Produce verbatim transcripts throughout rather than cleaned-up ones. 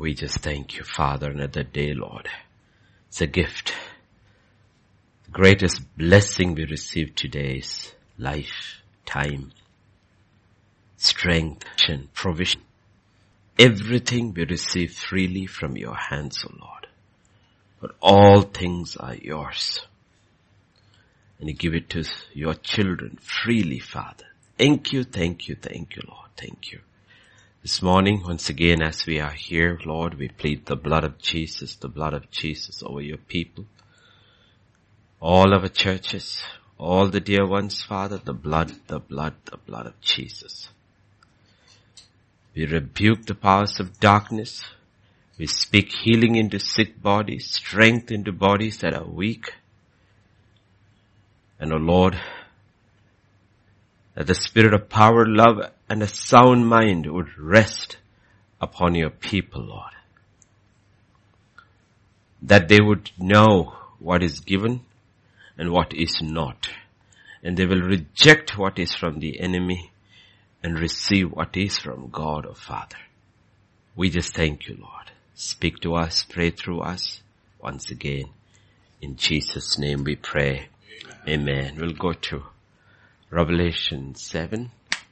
We just thank you, Father, another day, Lord. It's a gift. The greatest blessing we receive today is life, time, strength, and provision. Everything we receive freely from your hands, O Lord. But all things are yours. And you give it to your children freely, Father. Thank you, thank you, thank you, Lord. Thank you. This morning, once again, as we are here, Lord, we plead the blood of Jesus, the blood of Jesus over your people. All our churches, all the dear ones, Father, the blood, the blood, the blood of Jesus. We rebuke the powers of darkness. We speak healing into sick bodies, strength into bodies that are weak. And, O Lord, that the spirit of power, love, and a sound mind would rest upon your people, Lord. That they would know what is given and what is not. And they will reject what is from the enemy and receive what is from God, O Father. We just thank you, Lord. Speak to us, pray through us once again. In Jesus' name we pray. Amen. We'll go to Revelation seven.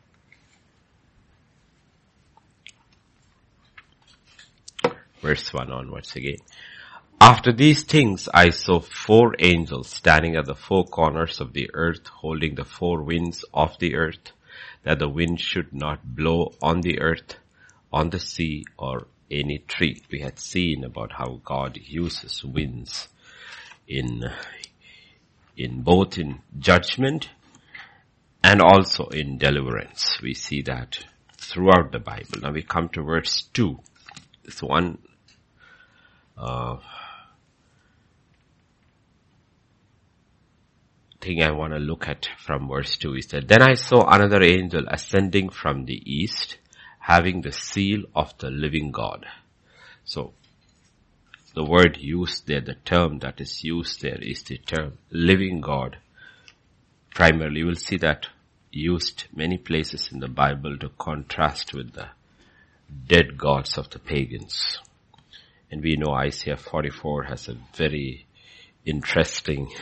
Verse one onwards again. After these things I saw four angels standing at the four corners of the earth, holding the four winds of the earth, that the wind should not blow on the earth, on the sea, or any tree. We had seen about how God uses winds in, in both in judgment and also in deliverance. We see that throughout the Bible. Now we come to verse two. This one, uh, thing I want to look at from verse two is that, then I saw another angel ascending from the east, having the seal of the living God. So, the word used there, the term that is used there is the term living God. Primarily, we'll see that used many places in the Bible to contrast with the dead gods of the pagans. And we know Isaiah forty-four has a very interesting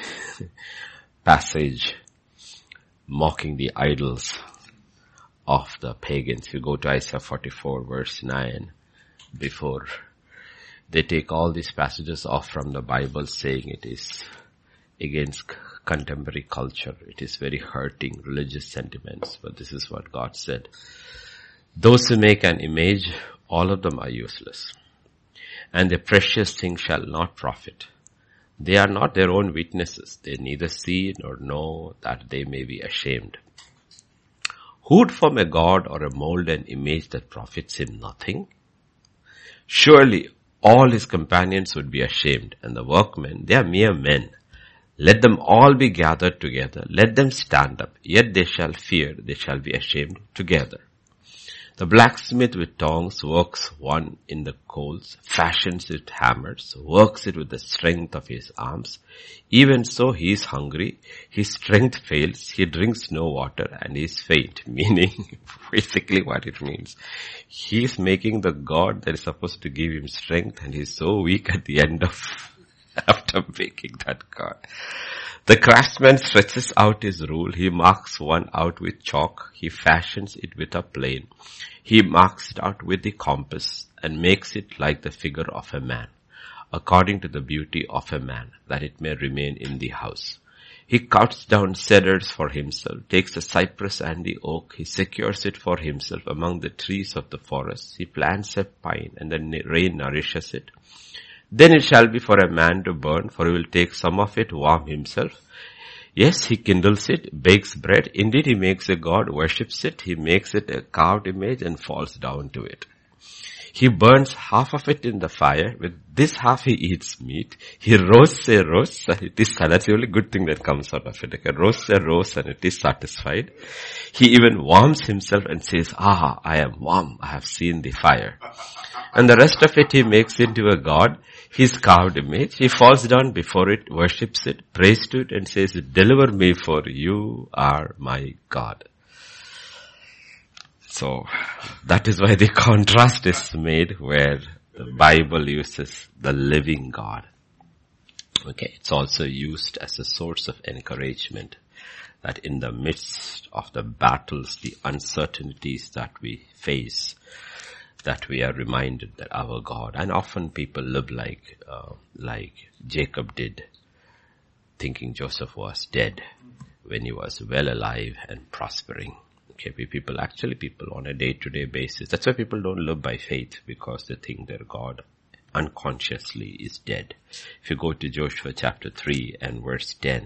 passage mocking the idols of the pagans. If you go to Isaiah forty-four verse nine, before they take all these passages off from the Bible saying it is against contemporary culture. It is very hurting religious sentiments. But this is what God said. Those who make an image, all of them are useless. And the precious thing shall not profit. They are not their own witnesses. They neither see nor know, that they may be ashamed. Who would form a god or a mold an image that profits him nothing? Surely all his companions would be ashamed, and the workmen, they are mere men. Let them all be gathered together. Let them stand up. Yet they shall fear. They shall be ashamed together. The blacksmith with tongs works one in the coals, fashions it hammers, works it with the strength of his arms. Even so he is hungry, his strength fails, he drinks no water and he is faint. Meaning, basically what it means, he is making the God that is supposed to give him strength and he is so weak at the end of, after making that God. The craftsman stretches out his rule. He marks one out with chalk. He fashions it with a plane. He marks it out with the compass and makes it like the figure of a man, according to the beauty of a man, that it may remain in the house. He cuts down cedars for himself, takes the cypress and the oak. He secures it for himself among the trees of the forest. He plants a pine and the rain nourishes it. Then it shall be for a man to burn, for he will take some of it, warm himself. Yes, he kindles it, bakes bread. Indeed, he makes a god, worships it. He makes it a carved image and falls down to it. He burns half of it in the fire. With this half he eats meat. He roasts a roast and it is, that's the only good thing that comes out of it. Like a roast a roast and it is satisfied. He even warms himself and says, ah, I am warm. I have seen the fire. And the rest of it he makes into a god. His carved image. He falls down before it, worships it, prays to it and says, deliver me, for you are my God. So that is why the contrast is made, where The Bible uses the living God. Okay, it's also used as a source of encouragement that in the midst of the battles, the uncertainties that we face, that we are reminded that our God, and often people live like, uh, like Jacob did, thinking Joseph was dead when he was well alive and prospering. Okay, people, actually people on a day-to-day basis, that's why people don't live by faith, because they think their God unconsciously is dead. If you go to Joshua chapter three and verse ten,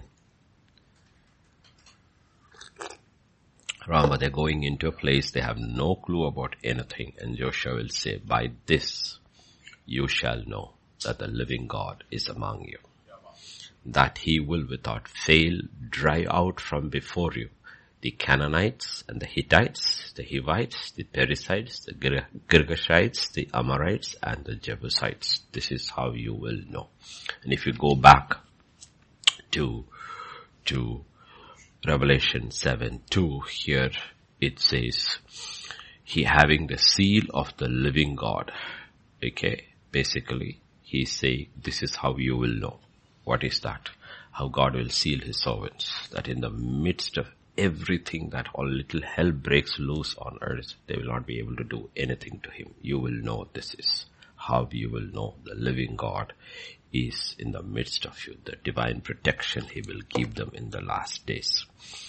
Rama, they're going into a place they have no clue about anything, and Joshua will say, by this you shall know that the living God is among you, that he will without fail drive out from before you the Canaanites and the Hittites, the Hivites, the Perizzites, the Girgashites, the Amorites, and the Jebusites. This is how you will know. And if you go back to, to Revelation seven two, here it says, he having the seal of the living God. Okay, basically, he's saying, this is how you will know. What is that? How God will seal his servants, that in the midst of everything that all little hell breaks loose on earth, they will not be able to do anything to him. You will know this is how you will know the living God is in the midst of you. The divine protection he will give them in the last days.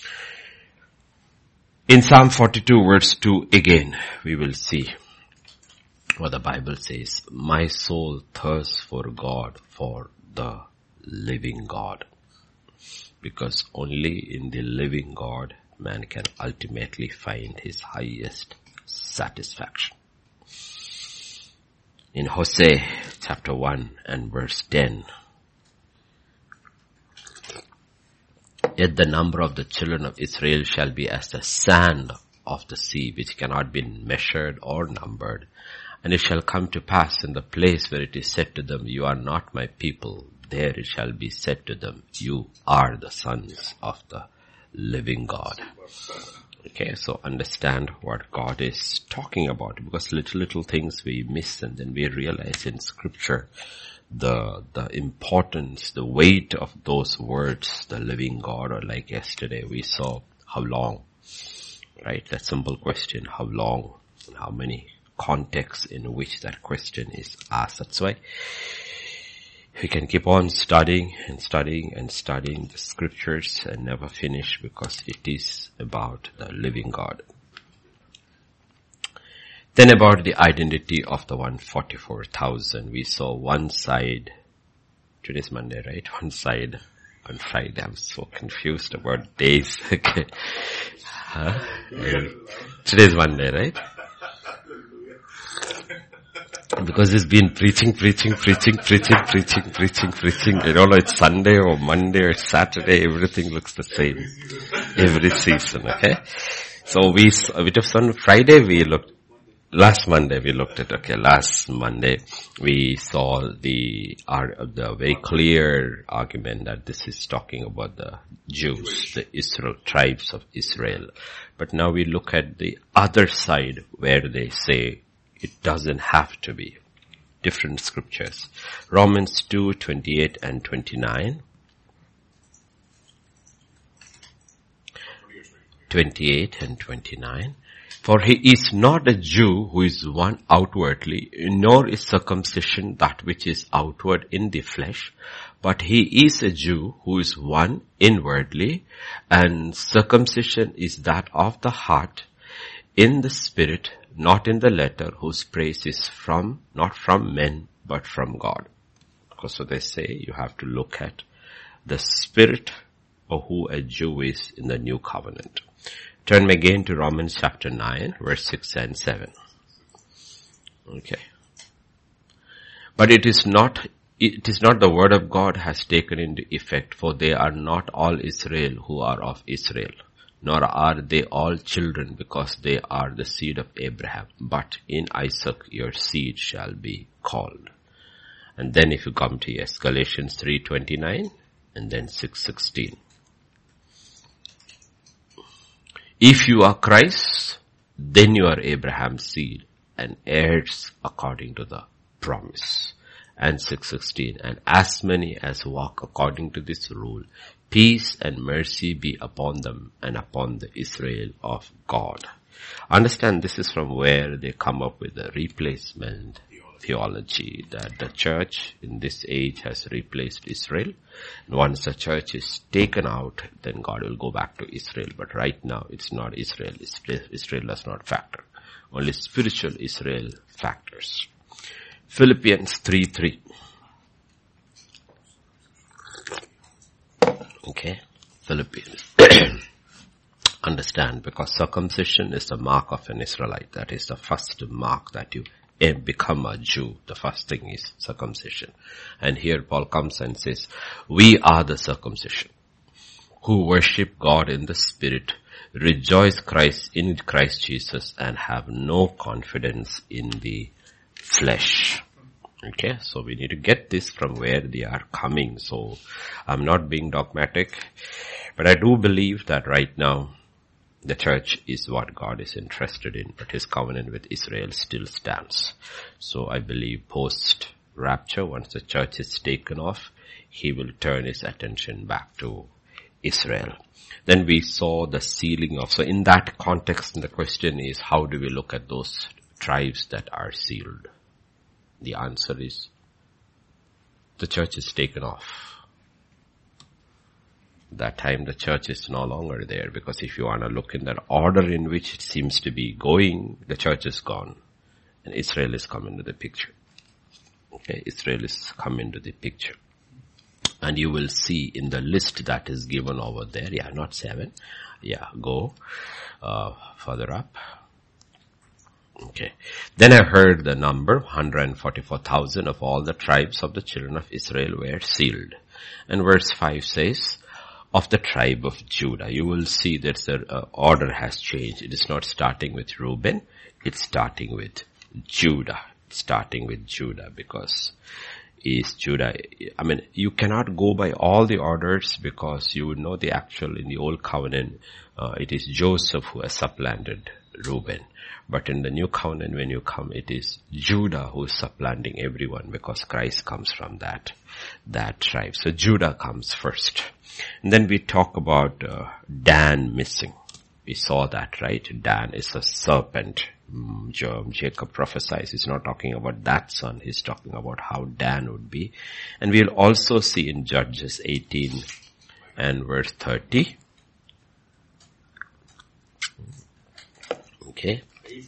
In Psalm forty-two verse two again, we will see what the Bible says. My soul thirsts for God, for the living God. Because only in the living God man can ultimately find his highest satisfaction. In Hosea chapter one and verse ten, yet the number of the children of Israel shall be as the sand of the sea, which cannot be measured or numbered. And it shall come to pass in the place where it is said to them, you are not my people, there it shall be said to them, you are the sons of the living God. Okay, so understand what God is talking about, because little, little things we miss, and then we realize in scripture the, the importance, the weight of those words, the living God, or like yesterday we saw how long, right? That simple question, how long, and how many contexts in which that question is asked. That's why we can keep on studying and studying and studying the scriptures and never finish, because it is about the living God. Then about the identity of the one hundred forty-four thousand. We saw one side, today's Monday, right? One side on Friday. I'm so confused about days. Okay. Huh? Today's Monday, right? Because he's been preaching, preaching, preaching, preaching, preaching, preaching, preaching. I don't know, it's Sunday or Monday or Saturday, everything looks the same. Every season, okay? So we, a bit of Sunday, Friday we looked, last Monday we looked at, okay, last Monday we saw the, the very clear argument that this is talking about the Jews, the Israel, tribes of Israel. But now we look at the other side where they say, it doesn't have to be. Different scriptures. Romans two, twenty-eight and twenty-nine. twenty-eight and twenty-nine. For he is not a Jew who is one outwardly, nor is circumcision that which is outward in the flesh, but he is a Jew who is one inwardly, and circumcision is that of the heart, in the spirit, not in the letter, whose praise is from, not from men, but from God. So they say you have to look at the spirit of who a Jew is in the new covenant. Turn again to Romans chapter nine, verse six and seven. Okay. But it is not, it is not the word of God has taken into effect, for they are not all Israel who are of Israel. Nor are they all children, because they are the seed of Abraham. But in Isaac your seed shall be called. And then if you come to yes, Galatians three twenty-nine and then six sixteen. If you are Christ, then you are Abraham's seed and heirs according to the promise. And six sixteen, and as many as walk according to this rule, peace and mercy be upon them and upon the Israel of God. Understand, this is from where they come up with the replacement theology, that the church in this age has replaced Israel. And once the church is taken out, then God will go back to Israel. But right now, it's not Israel. Israel does not factor. Only spiritual Israel factors. Philippians three three. Okay, Philippians. Understand, because circumcision is the mark of an Israelite. That is the first mark that you become a Jew. The first thing is circumcision. And here Paul comes and says, we are the circumcision who worship God in the Spirit, rejoice Christ in Christ Jesus, and have no confidence in the flesh. Okay, so we need to get this from where they are coming. So I'm not being dogmatic, but I do believe that right now the church is what God is interested in, but his covenant with Israel still stands. So I believe post rapture, once the church is taken off, he will turn his attention back to Israel. Then we saw the sealing of, so in that context, the question is, how do we look at those tribes that are sealed? The answer is, the church is taken off. That time the church is no longer there, because if you want to look in that order in which it seems to be going, the church is gone and Israel is come into the picture. Okay, Israel is come into the picture. And you will see in the list that is given over there, yeah, not seven, yeah, go uh, further up. Okay. Then I heard the number, one hundred forty-four thousand of all the tribes of the children of Israel were sealed. And verse five says, of the tribe of Judah. You will see that the uh, order has changed. It is not starting with Reuben. It's starting with Judah. It's starting with Judah, because is Judah, I mean, you cannot go by all the orders, because you would know the actual, in the old covenant, uh, it is Joseph who has supplanted Reuben. But in the new covenant, when you come, it is Judah who is supplanting everyone, because Christ comes from that, that tribe. So Judah comes first. And then we talk about uh, Dan missing. We saw that, right? Dan is a serpent. Mm, Jacob prophesies. He's not talking about that son. He's talking about how Dan would be. And we'll also see in Judges eighteen and verse thirty. Okay.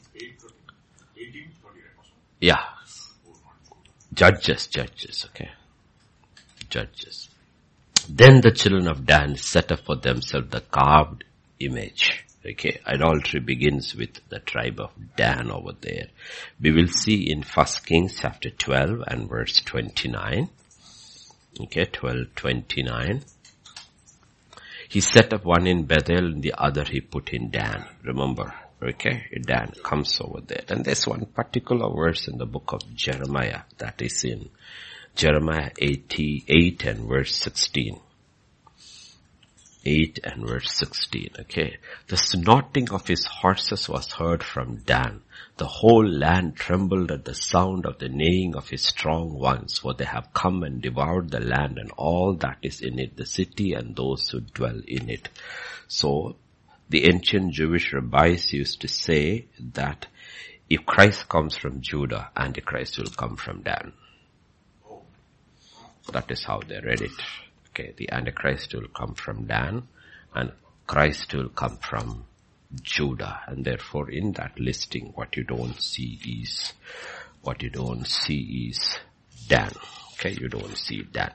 Yeah. Judges, judges, okay. Judges. Then the children of Dan set up for themselves the carved image. Okay, idolatry begins with the tribe of Dan over there. We will see in First Kings chapter twelve and verse twenty-nine. Okay, twelve twenty-nine. He set up one in Bethel and the other he put in Dan. Remember, okay, Dan comes over there. And there's one particular verse in the book of Jeremiah that is in Jeremiah eighty-eight and verse sixteen. eight and verse sixteen, okay. The snorting of his horses was heard from Dan. The whole land trembled at the sound of the neighing of his strong ones, for they have come and devoured the land and all that is in it, the city and those who dwell in it. So, the ancient Jewish rabbis used to say that if Christ comes from Judah, Antichrist will come from Dan. That is how they read it. Okay, the Antichrist will come from Dan and Christ will come from Judah. And therefore in that listing, what you don't see is, what you don't see is Dan. Okay, you don't see Dan.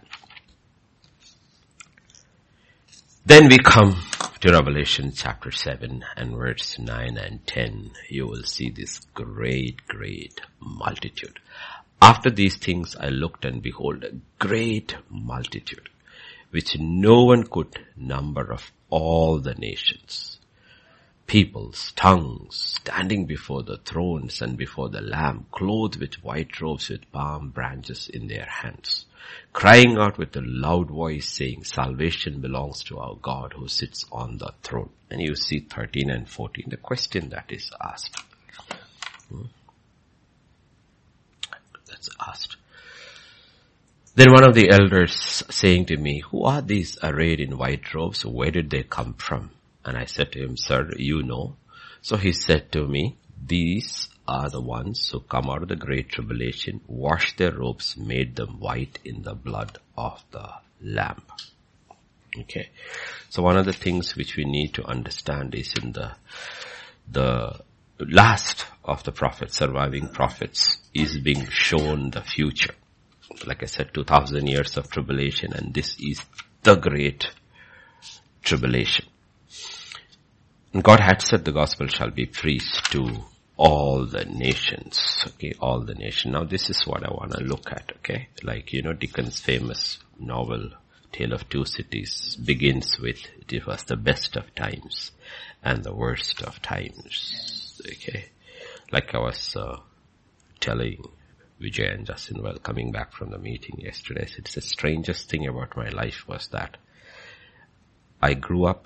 Then we come to Revelation chapter seven and verse nine and ten. You will see this great, great multitude. After these things I looked and behold a great multitude, which no one could number, of all the nations, peoples, tongues, standing before the thrones and before the Lamb, clothed with white robes with palm branches in their hands, crying out with a loud voice, saying, salvation belongs to our God who sits on the throne. And you see thirteen and fourteen, the question that is asked. Hmm? That's asked. Then one of the elders saying to me, who are these arrayed in white robes? Where did they come from? And I said to him, sir, you know. So he said to me, these are the ones who come out of the great tribulation, washed their robes, made them white in the blood of the Lamb. Okay. So one of the things which we need to understand is in the, the last of the prophets, surviving prophets, is being shown the future. Like I said, two thousand years of tribulation, and this is the great tribulation. And God had said the gospel shall be preached to all the nations. Okay, all the nations. Now this is what I want to look at, okay? Like, you know, Dickens' famous novel, Tale of Two Cities, begins with, it was the best of times and the worst of times. Okay. Like I was uh, telling Vijay and Justin, well, coming back from the meeting yesterday, it's the strangest thing about my life was that I grew up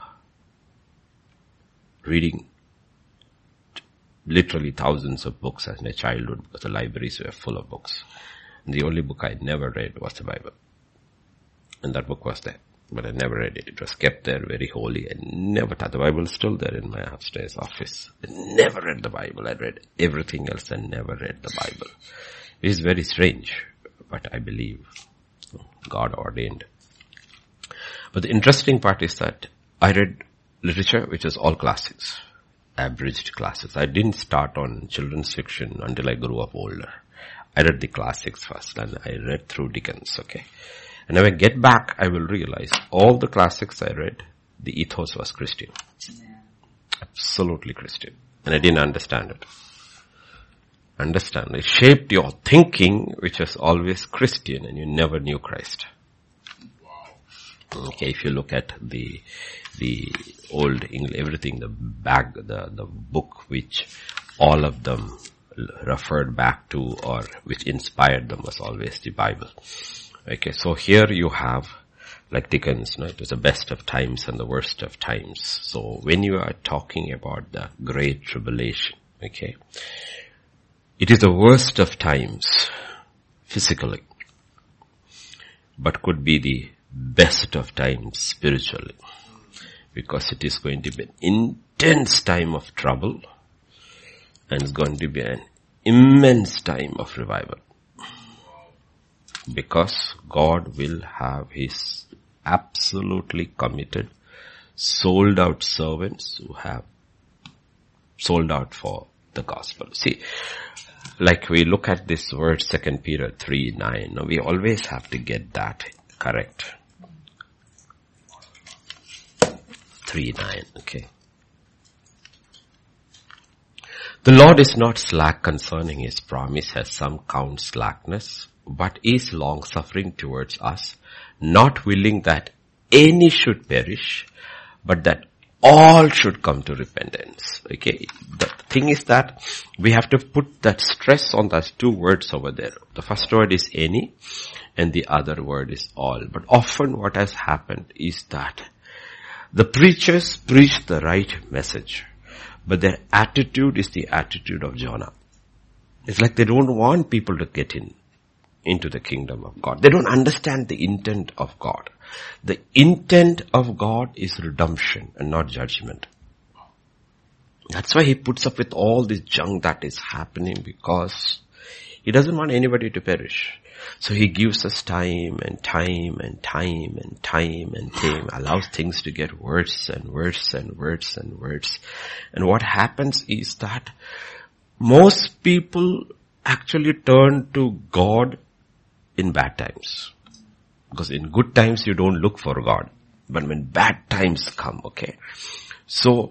reading literally thousands of books as my childhood because the libraries were full of books. And the only book I never read was the Bible. And that book was there, but I never read it. It was kept there very holy. I never touched the Bible. Is still there in my upstairs office. I never read the Bible. I read everything else and never read the Bible. It is very strange, but I believe God ordained. But the interesting part is that I read literature which is all classics, abridged classics. I didn't start on children's fiction until I grew up older. I read the classics first and I read through Dickens, okay. And when I get back, I will realize all the classics I read, the ethos was Christian. Absolutely Christian. And I didn't understand it. Understand. It shaped your thinking, which was always Christian, and you never knew Christ. Okay, if you look at the the old English, everything, the bag, the the book which all of them referred back to or which inspired them was always the Bible. Okay, so here you have, like Dickens, no, it was the best of times and the worst of times. So when you are talking about the great tribulation, okay, it is the worst of times physically, but could be the best of times spiritually, because it is going to be an intense time of trouble and it's going to be an immense time of revival, because God will have his absolutely committed, sold out servants who have sold out for the gospel. See, like we look at this word, Second Peter three nine, we always have to get that correct. three nine, okay. The Lord is not slack concerning his promise, as some count slackness, but is long-suffering towards us, not willing that any should perish, but that all should come to repentance. Okay, the thing is that we have to put that stress on those two words over there. The first word is any, and the other word is all. But often what has happened is that the preachers preach the right message, but their attitude is the attitude of Jonah. It's like they don't want people to get in, into the kingdom of God. They don't understand the intent of God. The intent of God is redemption and not judgment. That's why he puts up with all this junk that is happening, because he doesn't want anybody to perish. So he gives us time and time and time and time and time, allows things to get worse and worse and worse and worse. And what happens is that most people actually turn to God in bad times. Because in good times you don't look for God. But when bad times come, okay. So,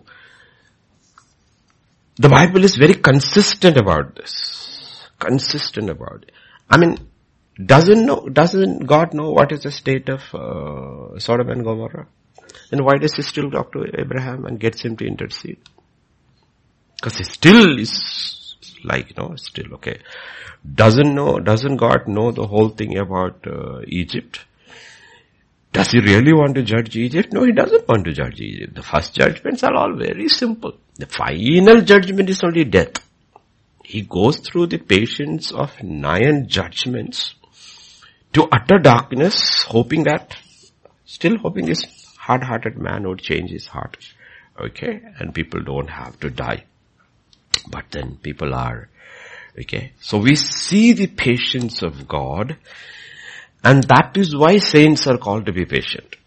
the Bible is very consistent about this. Consistent about it. I mean, doesn't know, doesn't God know what is the state of uh, Sodom and Gomorrah? Then why does he still talk to Abraham and gets him to intercede? Because he still is like, you know, still okay. Doesn't know, doesn't God know the whole thing about uh, Egypt? Does he really want to judge Egypt? No, he doesn't want to judge Egypt. The first judgments are all very simple. The final judgment is only death. He goes through the patience of nine judgments to utter darkness, hoping that, still hoping this hard-hearted man would change his heart. Okay? And people don't have to die. But then people are. Okay? So we see the patience of God, and that is why saints are called to be patient.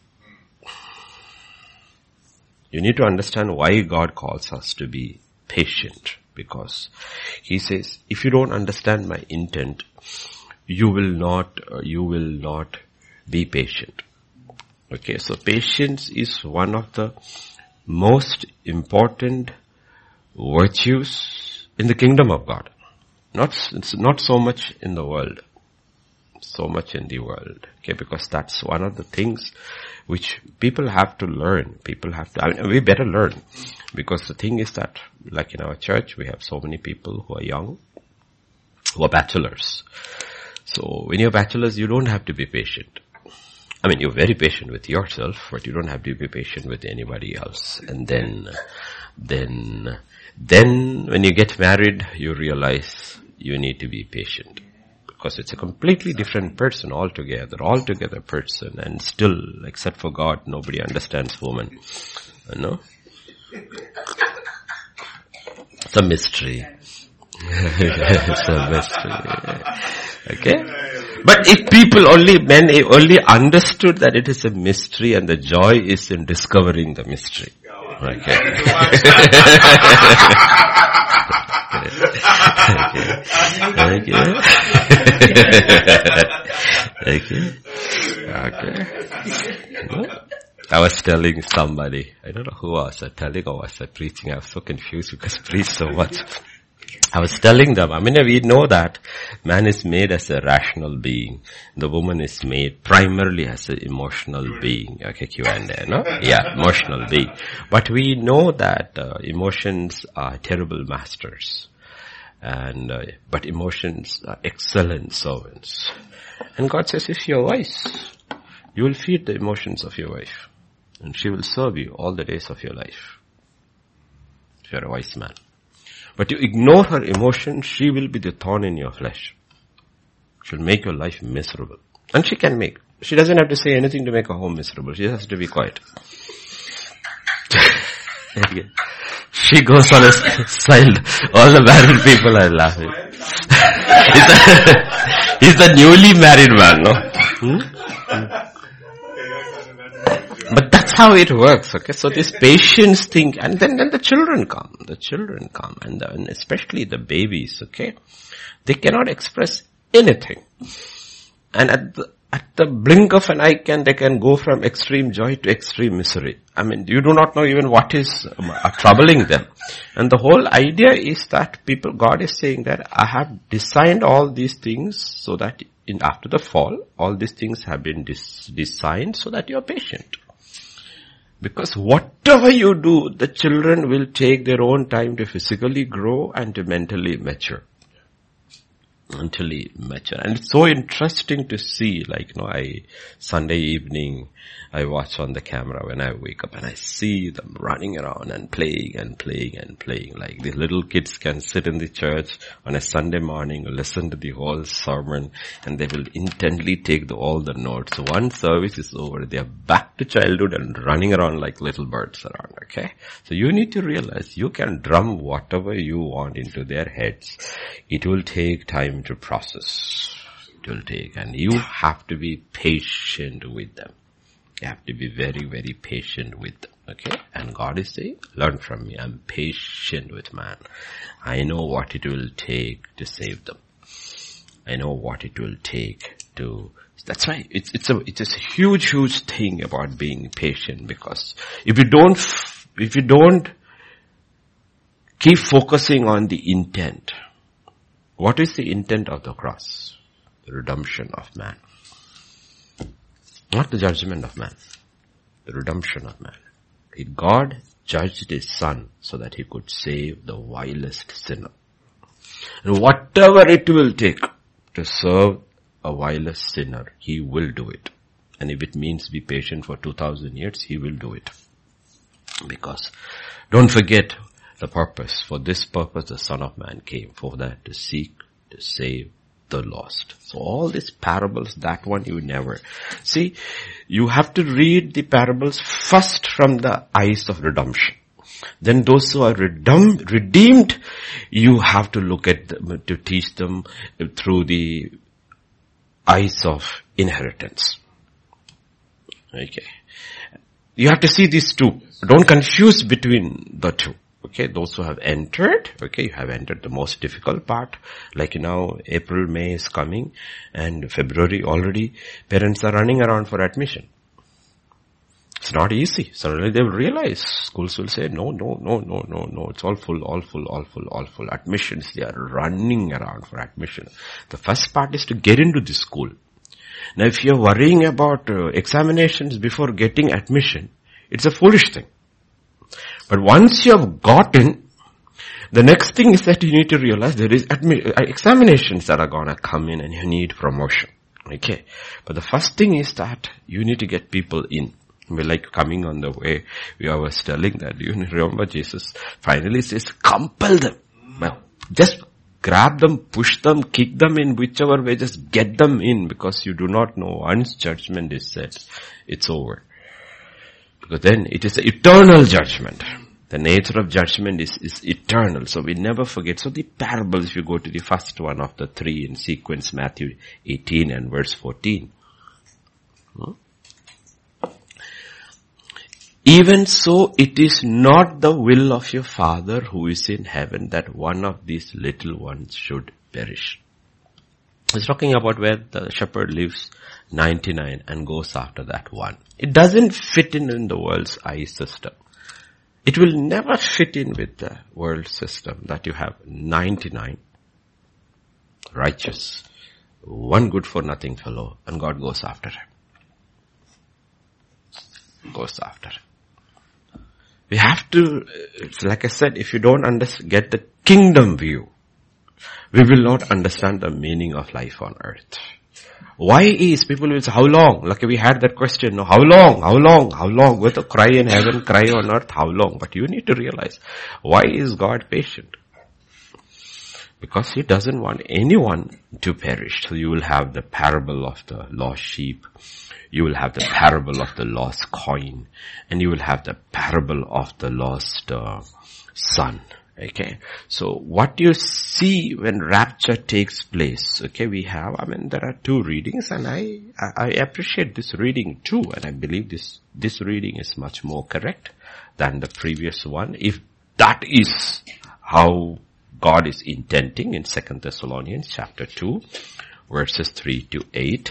You need to understand why God calls us to be patient. Because He says, if you don't understand my intent, you will not, uh, you will not be patient. Okay, so patience is one of the most important virtues in the kingdom of God. Not, it's not so much in the world. So much in the world. Okay, because that's one of the things which people have to learn. People have to, I mean, we better learn. Because the thing is that, like in our church, we have so many people who are young, who are bachelors. So when you're bachelors, you don't have to be patient. I mean, you're very patient with yourself, but you don't have to be patient with anybody else. And then, then, then when you get married, you realize you need to be patient. Because it's a completely different person altogether, altogether person, and still, except for God, nobody understands woman. You know? It's a mystery. It's a mystery. Okay? But if people only, men only understood that it is a mystery and the joy is in discovering the mystery. Okay. Okay. Okay. Okay. I was telling somebody, I don't know who was I telling or was I preaching? I was so confused because I preached so much. I was telling them, I mean, we know that man is made as a rational being. The woman is made primarily as an emotional being. Okay, Q and A, no? Yeah, emotional being. But we know that uh, emotions are terrible masters. And, uh, but emotions are excellent servants. And God says, if you're wise, you will feed the emotions of your wife. And she will serve you all the days of your life. If you're a wise man. But you ignore her emotions, she will be the thorn in your flesh. She'll make your life miserable. And she can make. She doesn't have to say anything to make her home miserable. She has to be quiet. She goes on a side. All the married people are laughing. he's, a, he's a newly married man, no? Hmm? Hmm. But that's how it works, okay? So this patience thing, and then, then the children come. The children come, and, the, and especially the babies, okay? They cannot express anything. And at the, at the blink of an eye, can they can go from extreme joy to extreme misery. I mean, you do not know even what is um, uh, troubling them. And the whole idea is that people, God is saying that I have designed all these things so that in after the fall, all these things have been dis- designed so that you are patient. Because whatever you do, the children will take their own time to physically grow and to mentally mature. Mentally mature. And it's so interesting to see, like, you know, I, Sunday evening, I watch on the camera when I wake up and I see them running around and playing and playing and playing. Like the little kids can sit in the church on a Sunday morning, listen to the whole sermon, and they will intently take the, all the notes. So one service is over, they are back to childhood and running around like little birds around, okay? So you need to realize you can drum whatever you want into their heads. It will take time to process. It will take, and you have to be patient with them. You have to be very, very patient with them, okay? And God is saying, learn from me. I'm patient with man. I know what it will take to save them. I know what it will take to, that's why it's, it's a, it's a huge, huge thing about being patient, because if you don't, if you don't keep focusing on the intent, what is the intent of the cross? The redemption of man. Not the judgment of man. The redemption of man. God judged his son so that he could save the vilest sinner. And whatever it will take to serve a vilest sinner, he will do it. And if it means be patient for two thousand years, he will do it. Because don't forget, The purpose, for this purpose the Son of Man came, for that to seek, to save the lost. So all these parables, that one you never. See, you have to read the parables first from the eyes of redemption. Then those who are redeemed, redeemed, you have to look at them, to teach them through the eyes of inheritance. Okay. You have to see these two. Don't confuse between the two. Okay, those who have entered, okay, you have entered the most difficult part. Like now, April, May is coming, and February already, parents are running around for admission. It's not easy. Suddenly they will realize, schools will say, no, no, no, no, no, no, it's all full, all full, all full, all full. Admissions, they are running around for admission. The first part is to get into the school. Now if you're worrying about uh, examinations before getting admission, it's a foolish thing. But once you have gotten, the next thing is that you need to realize there is admi- examinations that are gonna come in and you need promotion. Okay. But the first thing is that you need to get people in. We're like coming on the way, we was telling that, you remember Jesus finally says, compel them. Well, just grab them, push them, kick them in, whichever way, just get them in, because you do not know once judgment is set, it's over. Because then it is an eternal judgment. The nature of judgment is, is eternal. So we never forget. So the parables, if you go to the first one of the three in sequence, Matthew eighteen and verse fourteen. Hmm? Even so, it is not the will of your Father who is in heaven that one of these little ones should perish. It's talking about where the shepherd leaves ninety-nine and goes after that one. It doesn't fit in in the world's eye system. It will never fit in with the world system that you have ninety-nine righteous, one good for nothing fellow, and God goes after him. Goes after him. We have to, it's like I said, if you don't understand, get the kingdom view, we will not understand the meaning of life on earth. Why is, people will say, how long? Like we had that question, no, how long, how long, how long? With a cry in heaven, cry on earth, how long? But you need to realize, why is God patient? Because He doesn't want anyone to perish. So you will have the parable of the lost sheep. You will have the parable of the lost coin. And you will have the parable of the lost uh, son. Okay. So what you see when rapture takes place, okay, we have, I mean, there are two readings, and I, I appreciate this reading too, and I believe this, this reading is much more correct than the previous one. If that is how God is intending in Second Thessalonians chapter two, verses three to eight.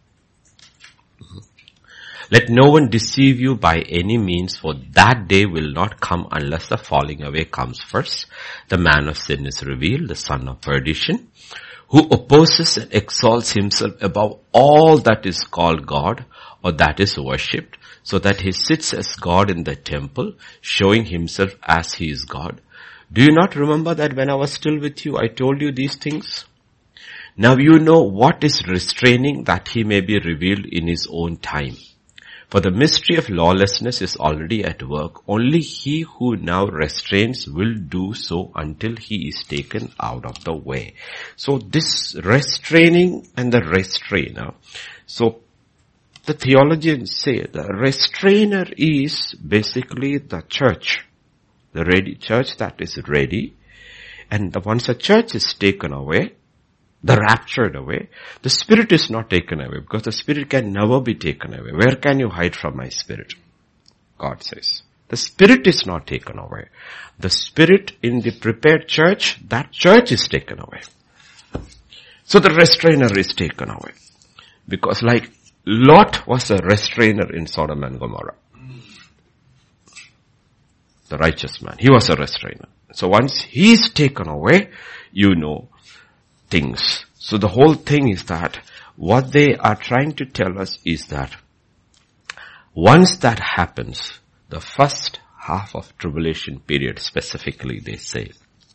Let no one deceive you by any means, for that day will not come unless the falling away comes first. The man of sin is revealed, the son of perdition, who opposes and exalts himself above all that is called God or that is worshipped, so that he sits as God in the temple, showing himself as he is God. Do you not remember that when I was still with you, I told you these things? Now you know what is restraining, that he may be revealed in his own time. For the mystery of lawlessness is already at work. Only he who now restrains will do so until he is taken out of the way. So this restraining and the restrainer. So the theologians say the restrainer is basically the church. The ready church that is ready. And the, once a church is taken away, the raptured away, the spirit is not taken away, because the spirit can never be taken away. Where can you hide from my spirit? God says. The spirit is not taken away. The spirit in the prepared church, that church is taken away. So the restrainer is taken away. Because like Lot was a restrainer in Sodom and Gomorrah. The righteous man. He was a restrainer. So once he is taken away, you know things. So the whole thing is that what they are trying to tell us is that once that happens, the first half of tribulation period specifically, they say,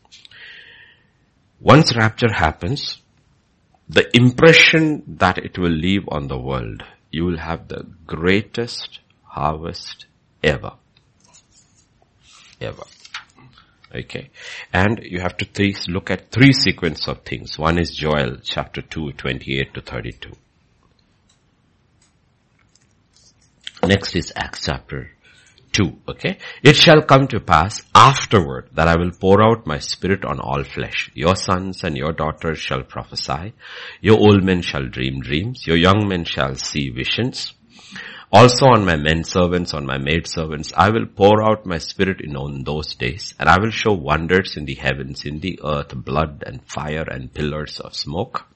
once rapture happens, the impression that it will leave on the world, you will have the greatest harvest ever. Ever. Okay. And you have to th- look at three sequence of things. One is Joel chapter two, twenty-eight to thirty-two. Next is Acts chapter two, okay? It shall come to pass afterward that I will pour out my spirit on all flesh. Your sons and your daughters shall prophesy. Your old men shall dream dreams. Your young men shall see visions. Also on my men servants, on my maid servants, I will pour out my spirit in on those days, and I will show wonders in the heavens, in the earth, blood and fire and pillars of smoke.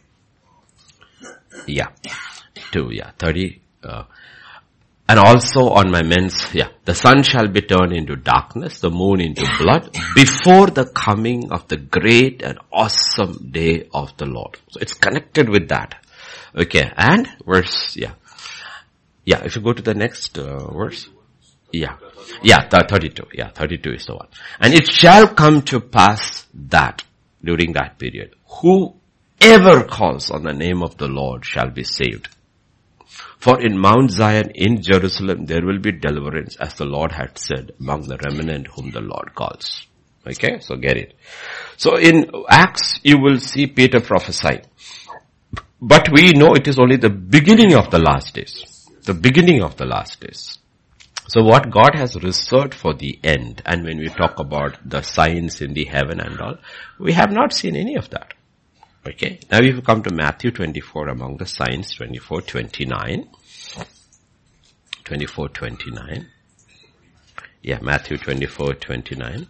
Yeah. Two, yeah. Thirty, uh, and also on my men's, yeah, the sun shall be turned into darkness, the moon into blood, before the coming of the great and awesome day of the Lord. So it's connected with that. Okay, and verse, yeah. Yeah, if you go to the next uh, verse. Yeah. Yeah, th- thirty-two. Yeah, thirty-two is the one. And it shall come to pass that, during that period, whoever calls on the name of the Lord shall be saved. For in Mount Zion, in Jerusalem, there will be deliverance, as the Lord had said, among the remnant whom the Lord calls. Okay, so get it. So in Acts, you will see Peter prophesy. But we know it is only the beginning of the last days. The beginning of the last days. So what God has reserved for the end, and when we talk about the signs in the heaven and all, we have not seen any of that. Okay. Now if you come to Matthew twenty-four, among the signs, twenty-four twenty-nine. twenty-four twenty-nine. Yeah, Matthew twenty-four twenty-nine.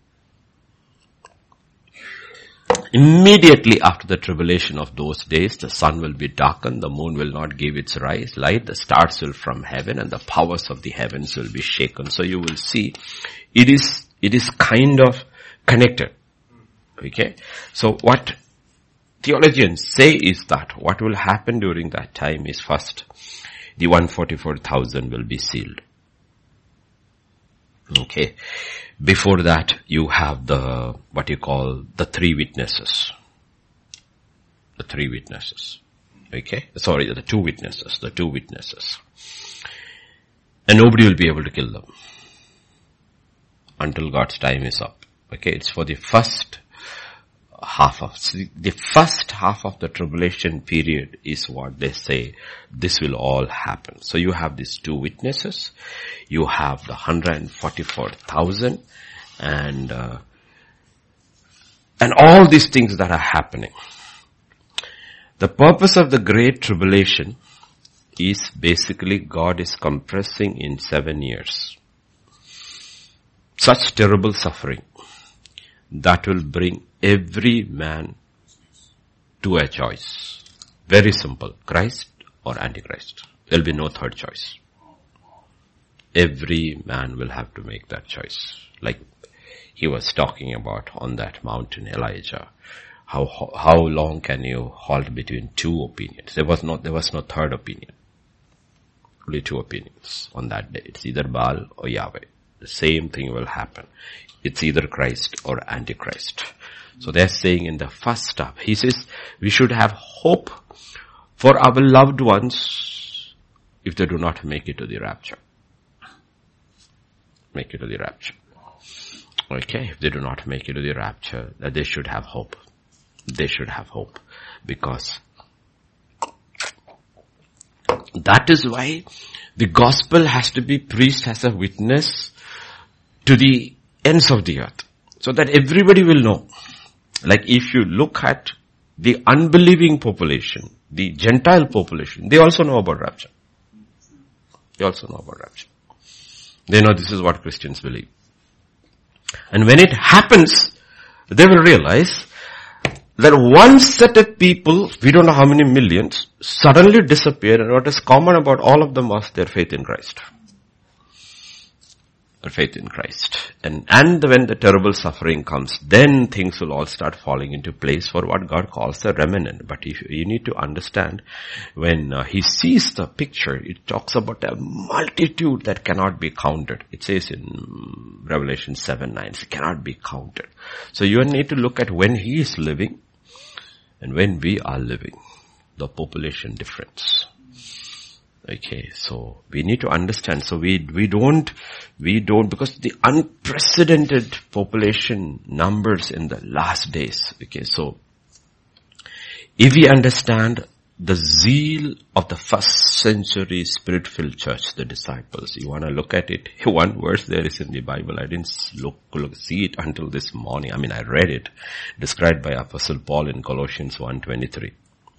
Immediately after the tribulation of those days, the sun will be darkened, the moon will not give its rise, light, the stars will from heaven, and the powers of the heavens will be shaken. So you will see, it is, it is kind of connected. Okay? So what theologians say is that what will happen during that time is, first, the one hundred forty-four thousand will be sealed. Okay. Before that, you have the, what you call, the three witnesses. The three witnesses. Okay? Sorry, the two witnesses. The two witnesses. And nobody will be able to kill them until God's time is up. Okay? It's for the first half of, the first half of the tribulation period is what they say, this will all happen. So you have these two witnesses, you have the one hundred forty-four thousand, and, uh, and all these things that are happening. The purpose of the great tribulation is basically God is compressing in seven years such terrible suffering that will bring every man to a choice. Very simple. Christ or Antichrist. There will be no third choice. Every man will have to make that choice. Like he was talking about on that mountain, Elijah. How how long can you halt between two opinions? There was no there was no third opinion. Only two opinions on that day. It's either Baal or Yahweh. The same thing will happen. It's either Christ or Antichrist. So they're saying in the first step, he says, we should have hope for our loved ones if they do not make it to the rapture. Make it to the rapture. Okay, if they do not make it to the rapture, that they should have hope. They should have hope. Because that is why the gospel has to be preached as a witness to the ends of the earth. So that everybody will know. Like if you look at the unbelieving population, the Gentile population, they also know about rapture. They also know about rapture. They know this is what Christians believe. And when it happens, they will realize that one set of people, we don't know how many millions, suddenly disappear, and what is common about all of them was their faith in Christ. Their faith in Christ. And, and when the terrible suffering comes, then things will all start falling into place for what God calls the remnant. But if you need to understand, when uh, he sees the picture, it talks about a multitude that cannot be counted. It says in Revelation seven nine, it cannot be counted. So you need to look at when he is living and when we are living, the population difference. Okay, so we need to understand. So we, we don't, we don't, because the unprecedented population numbers in the last days. Okay, so if we understand the zeal of the first century spirit-filled church, the disciples, you want to look at it. One verse there is in the Bible. I didn't look, look, see it until this morning. I mean, I read it, described by Apostle Paul in Colossians one twenty-three.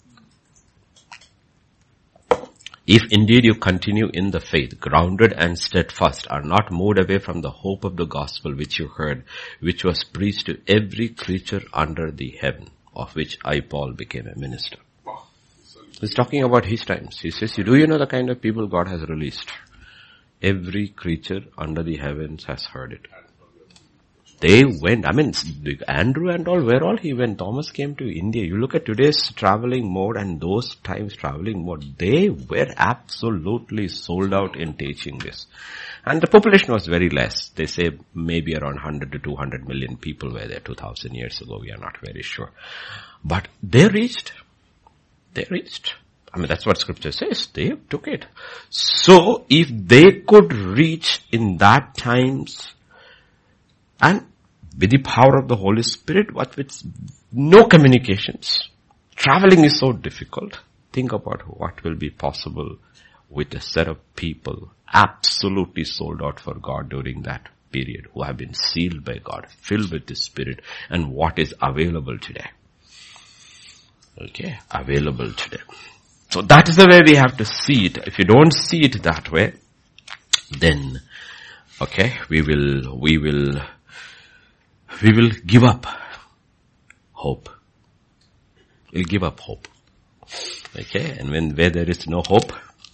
If indeed you continue in the faith, grounded and steadfast, are not moved away from the hope of the gospel which you heard, which was preached to every creature under the heaven, of which I, Paul, became a minister. He's talking about his times. He says, do you know the kind of people God has released? Every creature under the heavens has heard it. They went, I mean, Andrew and all, where all he went. Thomas came to India. You look at today's traveling mode and those times traveling mode, they were absolutely sold out in teaching this. And the population was very less. They say maybe around one hundred to two hundred million people were there two thousand years ago. We are not very sure. But they reached. They reached. I mean, that's what scripture says. They took it. So, if they could reach in that times, and with the power of the Holy Spirit, but with no communications, traveling is so difficult. Think about what will be possible with a set of people absolutely sold out for God during that period, who have been sealed by God, filled with the Spirit, and what is available today. Okay, available today. So that is the way we have to see it. If you don't see it that way, then, okay, we will, we will, we will give up hope. We'll give up hope. Okay, and when, where there is no hope,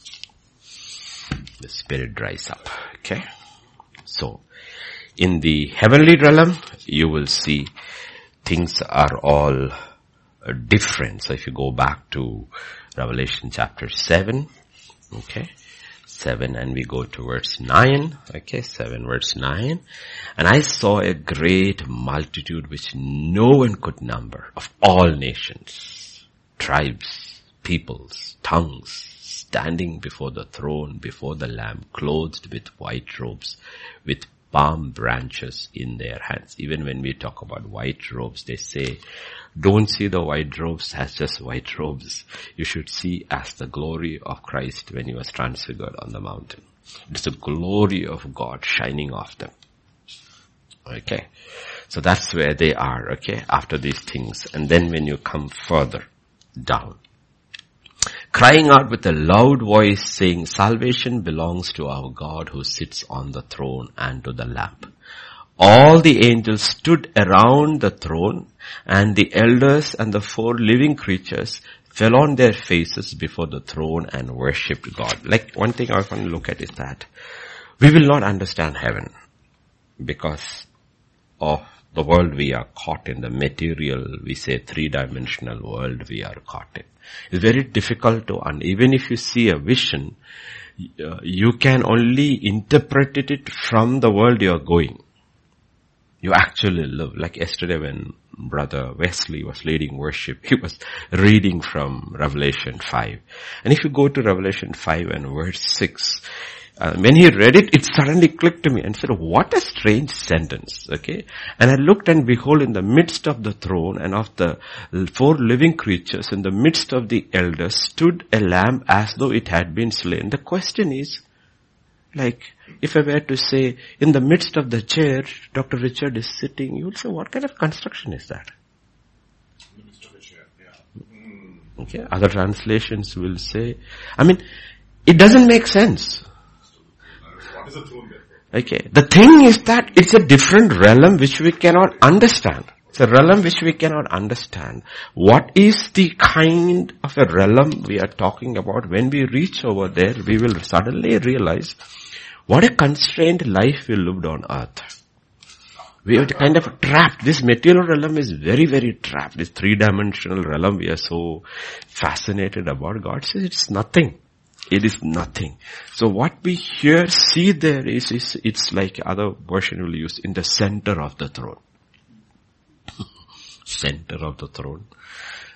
the Spirit dries up. Okay, so in the heavenly realm, you will see things are all different. So if you go back to Revelation chapter seven, okay, seven, and we go to verse nine, okay, seven verse nine, and I saw a great multitude which no one could number, of all nations, tribes, peoples, tongues, standing before the throne, before the Lamb, clothed with white robes, with palm branches in their hands. Even when we talk about white robes, they say, don't see the white robes as just white robes. You should see as the glory of Christ when he was transfigured on the mountain. It is the glory of God shining off them. Okay. So that's where they are, okay, after these things. And then when you come further down, crying out with a loud voice, saying, salvation belongs to our God who sits on the throne and to the Lamb. All the angels stood around the throne, and the elders and the four living creatures fell on their faces before the throne and worshipped God. Like, one thing I want to look at is that we will not understand heaven because of the world we are caught in, the material, we say three-dimensional world we are caught in. It's very difficult to, and even if you see a vision, uh, you can only interpret it from the world you are going. You actually live. Like yesterday when Brother Wesley was leading worship, he was reading from Revelation five. And if you go to Revelation five and verse six, Uh, when he read it, it suddenly clicked to me and said, what a strange sentence, okay? And I looked, and behold, in the midst of the throne and of the four living creatures, in the midst of the elders, stood a lamb as though it had been slain. The question is, like, if I were to say, in the midst of the chair, Doctor Richard is sitting, you would say, what kind of construction is that? In the midst of the chair, yeah. Mm. Okay, other translations will say, I mean, it doesn't make sense. What is the throne there? Okay. The thing is that it's a different realm which we cannot understand. It's a realm which we cannot understand. What is the kind of a realm we are talking about? When we reach over there, we will suddenly realize what a constrained life we lived on earth. We are kind of trapped. This material realm is very, very trapped. This three-dimensional realm we are so fascinated about. God says it's nothing. It is nothing. So what we here see there is, is it's like other version will use, in the center of the throne. Center of the throne.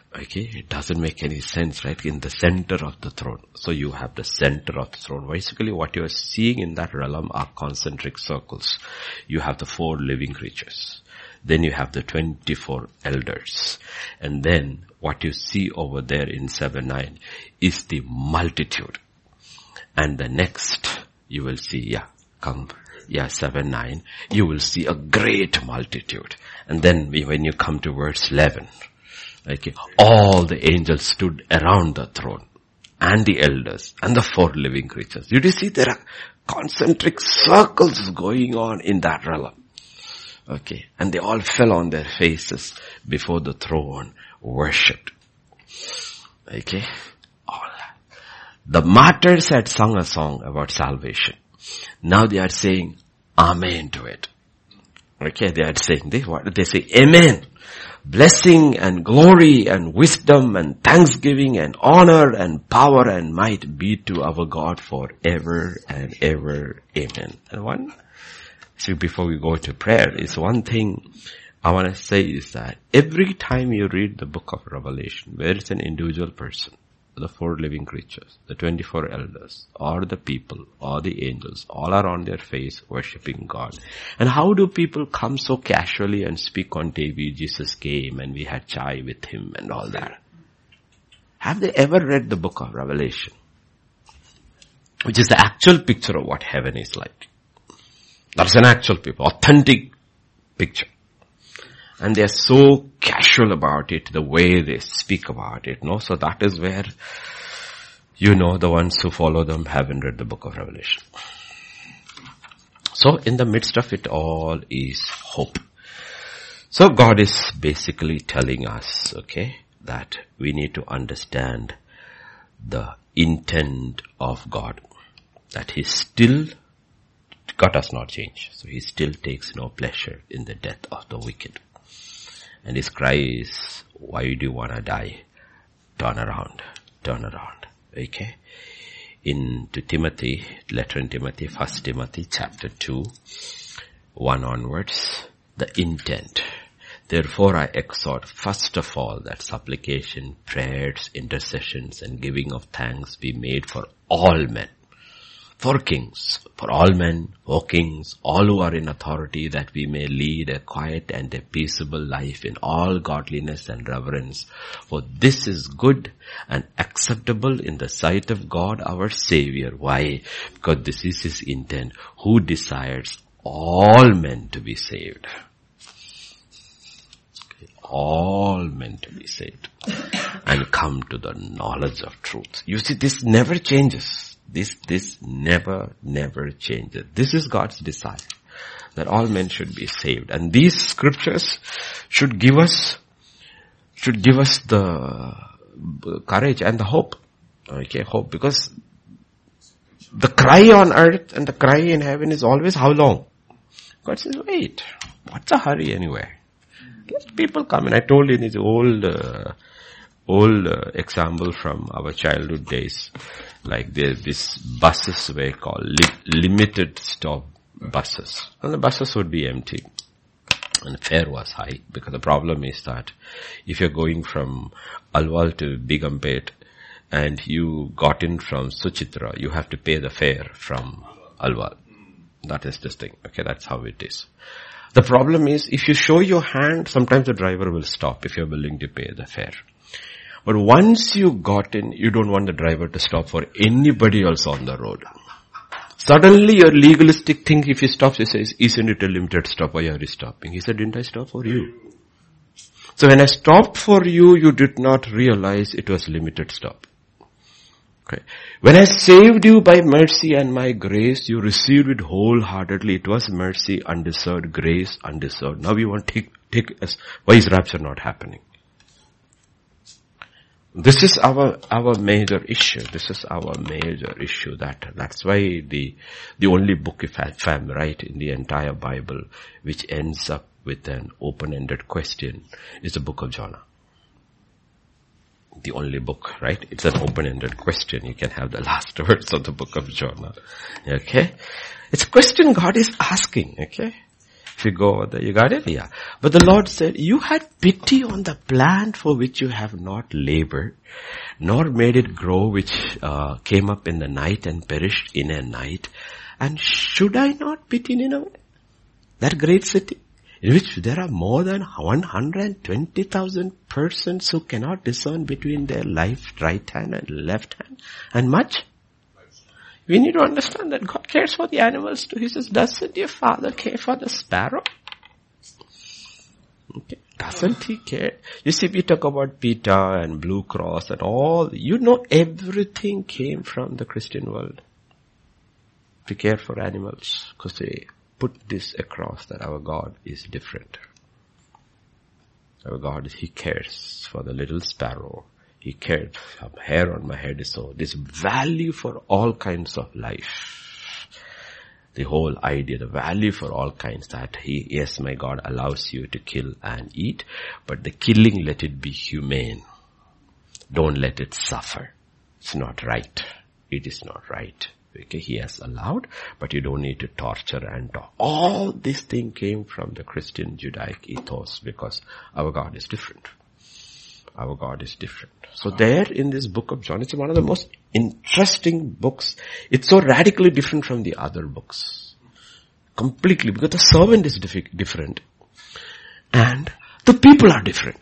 Okay, it doesn't make any sense, right? In the center of the throne. So you have the center of the throne. Basically what you are seeing in that realm are concentric circles. You have the four living creatures. Then you have the twenty-four elders. And then what you see over there in seven nine is the multitude. And the next you will see, yeah, come, yeah, seven nine, you will see a great multitude. And then when you come to verse eleven, okay, all the angels stood around the throne and the elders and the four living creatures. You do see there are concentric circles going on in that realm. Okay, and they all fell on their faces before the throne, worshipped. Okay, all that. The martyrs had sung a song about salvation. Now they are saying amen to it. Okay, they are saying, they, what, they say amen. Blessing and glory and wisdom and thanksgiving and honor and power and might be to our God forever and ever. Amen. And one, so before we go to prayer, is one thing I want to say is that every time you read the book of Revelation, where it's an individual person, the four living creatures, the twenty-four elders, or the people, or the angels, all are on their face worshipping God. And how do people come so casually and speak on T V, Jesus came and we had chai with him and all that? Have they ever read the book of Revelation? Which is the actual picture of what heaven is like. That's an actual picture, authentic picture. And they are so casual about it, the way they speak about it, no? So that is where, you know, the ones who follow them haven't read the book of Revelation. So in the midst of it all is hope. So God is basically telling us, okay, that we need to understand the intent of God. That He still, God does not change. So He still takes no pleasure in the death of the wicked. And His cry is, why do you want to die? Turn around, turn around. Okay. In to Timothy, letter in Timothy, First Timothy chapter two, one onwards, the intent. Therefore I exhort, first of all, that supplication, prayers, intercessions, and giving of thanks be made for all men. For kings, for all men, O kings, all who are in authority, that we may lead a quiet and a peaceable life in all godliness and reverence. For this is good and acceptable in the sight of God our Savior. Why? Because this is His intent, who desires all men to be saved. Okay. All men to be saved and come to the knowledge of truth. You see, this never changes. This, this never, never changes. This is God's desire, that all men should be saved. And these scriptures should give us, should give us the courage and the hope. Okay, hope. Because the cry on earth and the cry in heaven is always how long? God says, wait, what's a hurry anyway? Let people come. And I told you in this old, uh, old uh, example from our childhood days. Like there, these buses were called li- limited stop buses. And the buses would be empty. And the fare was high. Because the problem is that if you're going from Alwal to Begumpet and you got in from Suchitra, you have to pay the fare from Alwal. That is this thing. Okay, that's how it is. The problem is if you show your hand, sometimes the driver will stop if you're willing to pay the fare. But once you got in, you don't want the driver to stop for anybody else on the road. Suddenly your legalistic thing, if he stops, he says, isn't it a limited stop? Why are you stopping? He said, didn't I stop for you? So when I stopped for you, you did not realize it was limited stop. Okay. When I saved you by mercy and my grace, you received it wholeheartedly. It was mercy, undeserved, grace, undeserved. Now you want to take, take us, why is rapture not happening? This is our, our major issue. This is our major issue. That, that's why the, the only book, if I'm right, in the entire Bible, which ends up with an open-ended question, is the book of Jonah. The only book, right? It's an open-ended question. You can have the last words of the book of Jonah. Okay? It's a question God is asking, okay? If you go over there, you got it? Yeah. But the Lord said, you had pity on the plant for which you have not labored, nor made it grow, which uh, came up in the night and perished in a night. And should I not pity Nineveh, that great city, in which there are more than one hundred twenty thousand persons who cannot discern between their left, right hand and left hand, and much? We need to understand that God cares for the animals too. He says, doesn't your Father care for the sparrow? Okay. Doesn't He care? You see, we talk about PETA and Blue Cross and all. You know, everything came from the Christian world. To care for animals, because they put this across that our God is different. Our God, He cares for the little sparrow. He cared, hair on my head is so. This value for all kinds of life. The whole idea, the value for all kinds that He, yes, my God allows you to kill and eat, but the killing, let it be humane. Don't let it suffer. It's not right. It is not right. Okay, He has allowed, but you don't need to torture and talk. All this thing came from the Christian Judaic ethos because our God is different. Our God is different. So there in this book of John, it's one of the most interesting books. It's so radically different from the other books. Completely, because the servant is diff- different. And the people are different.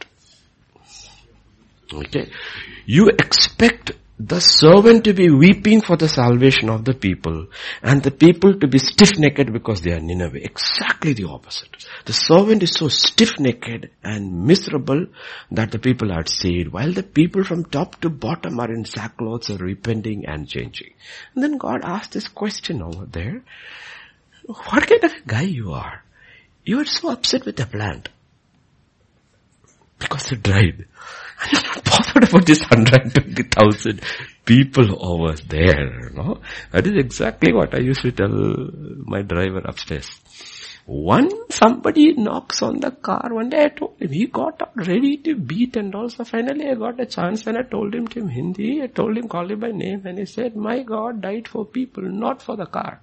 Okay. You expect the servant to be weeping for the salvation of the people, and the people to be stiff-necked because they are Nineveh. Exactly the opposite. The servant is so stiff-necked and miserable that the people are saved, while the people from top to bottom are in sackcloth, are repenting and changing. And then God asked this question over there. What kind of a guy you are? You are so upset with the plant because it died. And you're not bothered about this one hundred twenty thousand people over there, no? That is exactly what I used to tell my driver upstairs. One, somebody knocks on the car. One day I told him, he got up ready to beat, and also finally I got a chance and I told him to him Hindi. I told him, called him by name, and he said, my God died for people, not for the car.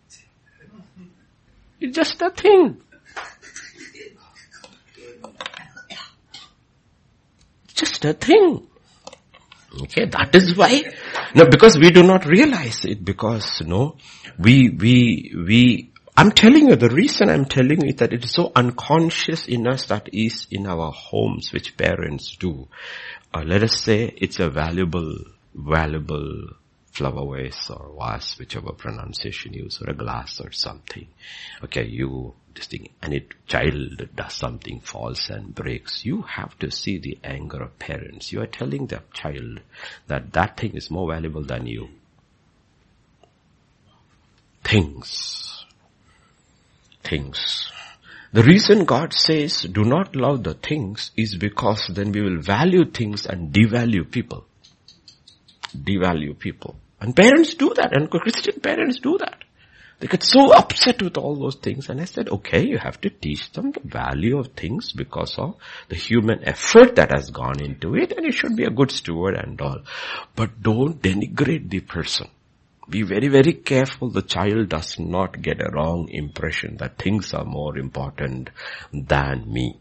It's just a thing. Just a thing. Okay, that is why. No, because we do not realize it, because, you know, we, we, we, I'm telling you, the reason I'm telling you is that it is so unconscious in us that is in our homes, which parents do. Uh, let us say it's a valuable, valuable flower vase or vase, whichever pronunciation you use, or a glass or something. Okay, you, this thing, and it, child does something false and breaks. You have to see the anger of parents. You are telling the child that that thing is more valuable than you. Things. Things. The reason God says do not love the things is because then we will value things and devalue people. Devalue people. And parents do that, and Christian parents do that. They get so upset with all those things. And I said, okay, you have to teach them the value of things because of the human effort that has gone into it, and you should be a good steward and all. But don't denigrate the person. Be very, very careful the child does not get a wrong impression that things are more important than me.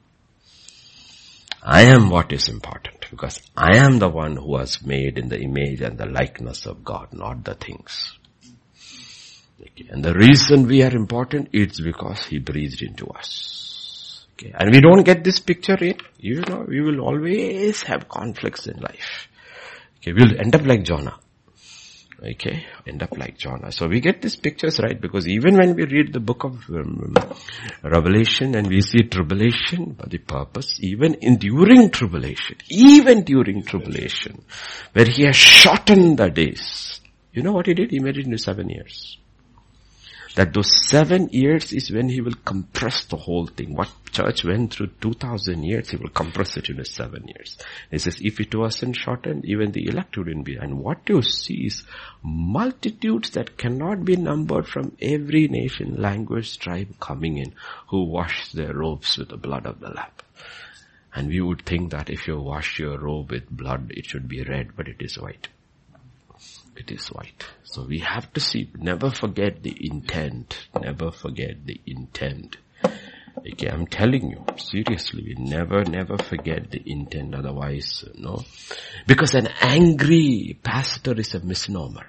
I am what is important, because I am the one who was made in the image and the likeness of God, not the things. Okay. And the reason we are important is because He breathed into us. Okay. And we don't get this picture in, you know, we will always have conflicts in life. Okay. We'll end up like Jonah. Okay, end up like Jonah. So we get these pictures right, because even when we read the book of um, Revelation and we see tribulation for the purpose, even in during tribulation, even during tribulation, where He has shortened the days, you know what He did? He made it into seven years. That those seven years is when He will compress the whole thing. What church went through two thousand years, He will compress it into seven years. He says, if it wasn't shortened, even the elect wouldn't be. And what you see is multitudes that cannot be numbered from every nation, language, tribe coming in, who wash their robes with the blood of the Lamb. And we would think that if you wash your robe with blood, it should be red, but it is white. It is white. So we have to see, never forget the intent. Never forget the intent. Okay, I'm telling you, seriously, we never, never forget the intent, otherwise, no. Because an angry pastor is a misnomer.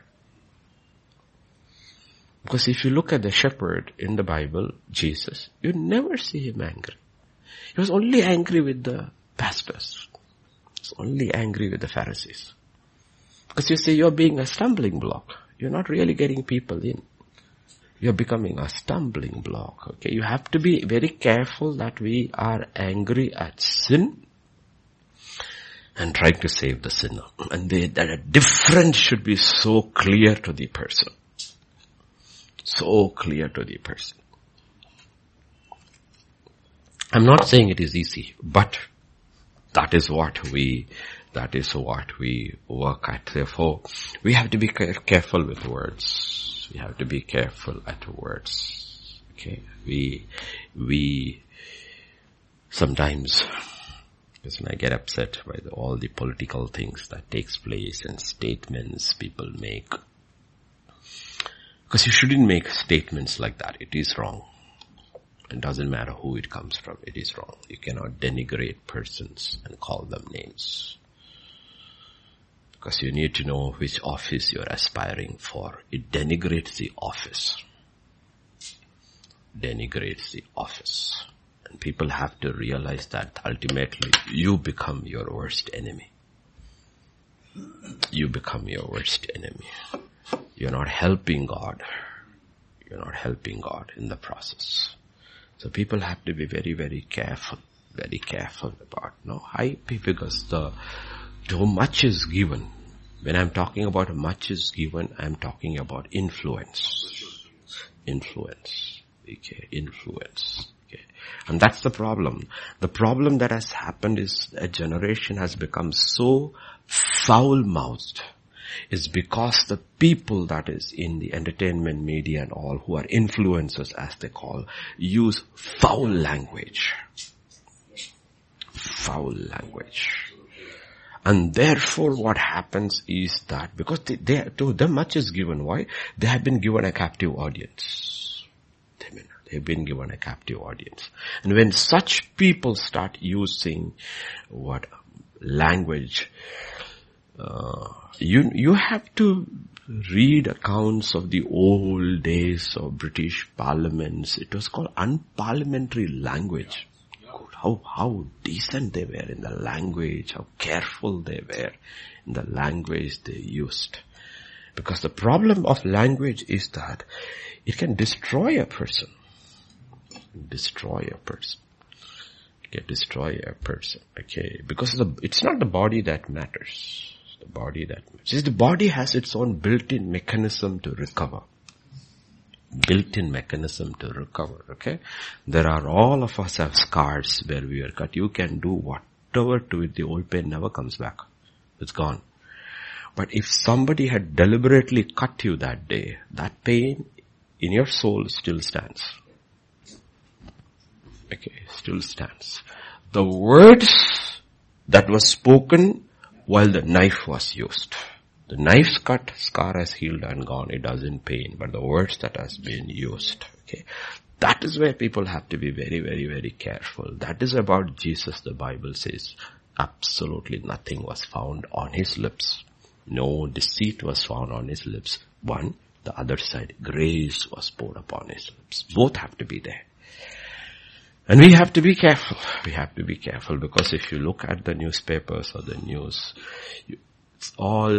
Because if you look at the shepherd in the Bible, Jesus, you never see him angry. He was only angry with the pastors. He was only angry with the Pharisees. Because you see, you're being a stumbling block. You're not really getting people in. You're becoming a stumbling block. Okay, you have to be very careful that we are angry at sin and trying to save the sinner. And they, that a difference should be so clear to the person. So clear to the person. I'm not saying it is easy, but that is what we, that is what we work at. Therefore, we have to be careful with words. We have to be careful at words. Okay, we, we, sometimes, because when I get upset by the, all the political things that takes place and statements people make, because you shouldn't make statements like that. It is wrong. It doesn't matter who it comes from. It is wrong. You cannot denigrate persons and call them names. Because you need to know which office you're aspiring for. It denigrates the office. Denigrates the office. And people have to realize that ultimately you become your worst enemy. You become your worst enemy. You're not helping God. You're not helping God in the process. So people have to be very, very careful. Very careful about no hype, because the too much is given. When I'm talking about much is given, I'm talking about influence. Influence. Okay, influence. Okay. And that's the problem. The problem that has happened is a generation has become so foul-mouthed. Is because the people that is in the entertainment media and all who are influencers, as they call, use foul language. Foul language. And therefore what happens is that, because they, they, to them much is given. Why? They have been given a captive audience. They've been given a captive audience. And when such people start using what language, uh, you, you have to read accounts of the old days of British parliaments. It was called unparliamentary language. How, how decent they were in the language, how careful they were in the language they used. Because the problem of language is that it can destroy a person. Destroy a person. It can destroy a person. Okay. Because the, it's not the body that matters. It's the body that matters. See, the body has its own built-in mechanism to recover. Built-in mechanism to recover, okay? There are, all of us have scars where we were cut. You can do whatever to it, the old pain never comes back. It's gone. But if somebody had deliberately cut you that day, that pain in your soul still stands. Okay, still stands. The words that was spoken while the knife was used. The knife's cut, scar has healed and gone. It doesn't pain, but the words that has been used. Okay. That is where people have to be very, very, very careful. That is about Jesus. The Bible says absolutely nothing was found on his lips. No deceit was found on his lips. One, the other side, grace was poured upon his lips. Both have to be there. And we have to be careful. We have to be careful, because if you look at the newspapers or the news, you, it's all,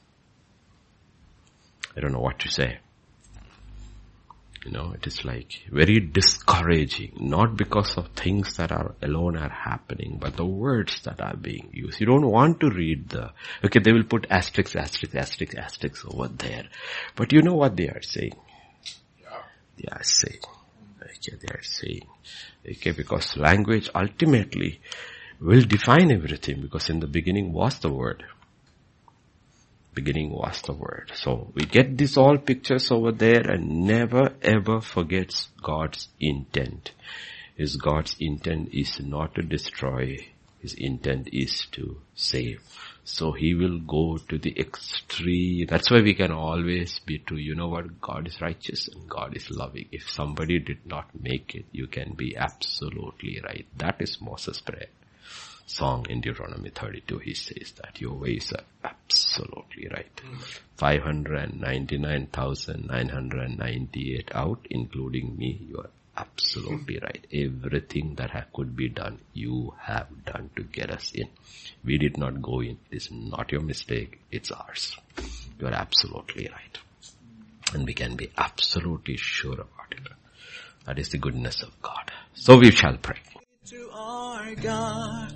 I don't know what to say. You know, it is like very discouraging, not because of things that are alone are happening, but the words that are being used. You don't want to read the, okay, they will put asterisks, asterisks, asterisks, asterisks over there. But you know what they are saying? Yeah. They are saying, okay, they are saying, okay, because language ultimately will define everything, because in the beginning was the word. Beginning was the word. So we get these all pictures over there and never ever forgets God's intent. His God's intent is not to destroy His intent is to save. So He will go to the extreme. That's why we can always be true. You know what? God is righteous and God is loving. If somebody did not make it, you can be absolutely right. That is Moses' prayer. Song in Deuteronomy thirty-two, he says that your ways are absolutely right. five hundred ninety-nine thousand nine hundred ninety-eight out, including me, you are absolutely right. Everything that ha- could be done, you have done to get us in. We did not go in. It is not your mistake. It's ours. You are absolutely right. And we can be absolutely sure about it. That is the goodness of God. So we shall pray. To our God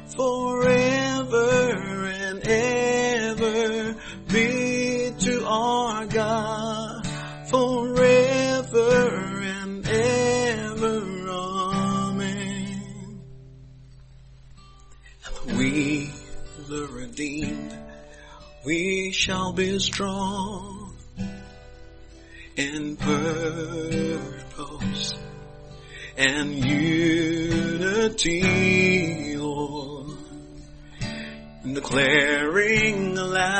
forever and ever. Be to our God forever and ever. Amen. And we, the redeemed, we shall be strong in purpose and unity, Lord, declaring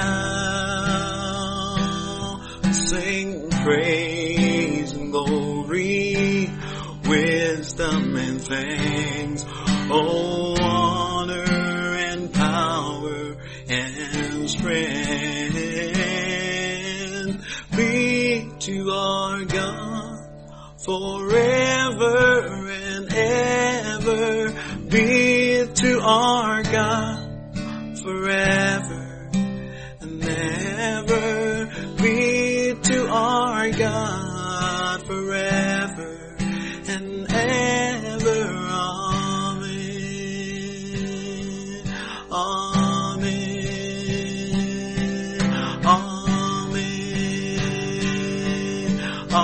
aloud, sing praise and glory, wisdom and thanks, oh, honor and power and strength be to our God forever and ever. Be to our God forever and ever. Be to our God forever and ever. Amen. Amen. Amen.